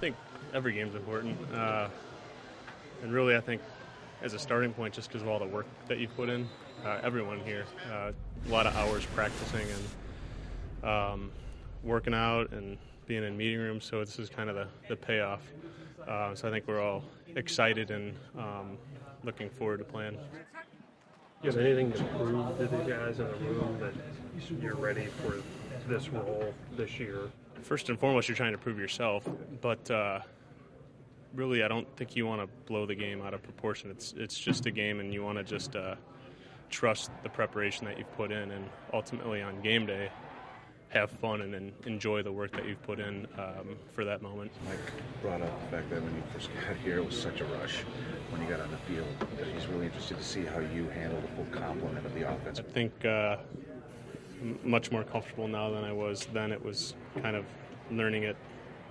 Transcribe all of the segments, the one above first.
think every game's important. And really, I think as a starting point, just because of all the work that you've put in, everyone here, a lot of hours practicing and working out and being in meeting rooms, so this is kind of the payoff. So I think we're all excited and looking forward to playing. You have anything to prove to the guys in the room that you're ready for this role this year? First and foremost, you're trying to prove yourself, but really I don't think you want to blow the game out of proportion. It's just a game, and you want to just trust the preparation that you've put in, and ultimately on game day, have fun and enjoy the work that you've put in for that moment. Mike brought up the fact that when you first got here, it was such a rush when you got on the field. He's really interested to see how you handle the full complement of the offense. I think much more comfortable now than I was then. It was kind of learning it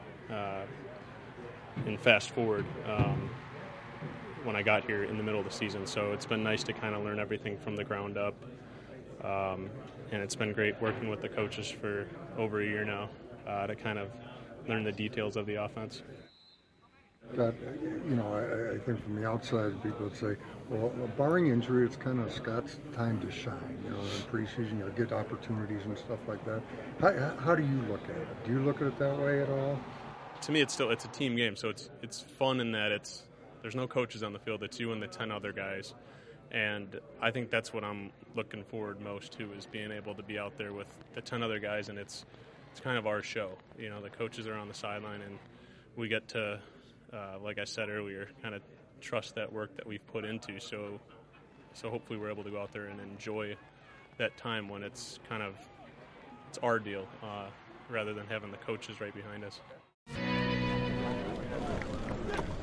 in fast forward when I got here in the middle of the season. So it's been nice to kind of learn everything from the ground up. And it's been great working with the coaches for over a year now to kind of learn the details of the offense. That, I think from the outside, people would say, well, barring injury, it's kind of Scott's time to shine. In preseason, you'll get opportunities and stuff like that. How do you look at it? Do you look at it that way at all? To me, it's a team game, so it's fun in that there's no coaches on the field. It's you and the 10 other guys. And I think that's what I'm looking forward most to, is being able to be out there with the 10 other guys, and it's kind of our show. The coaches are on the sideline, and we get to, like I said earlier, kind of trust that work that we've put into. So hopefully we're able to go out there and enjoy that time when it's our deal, rather than having the coaches right behind us.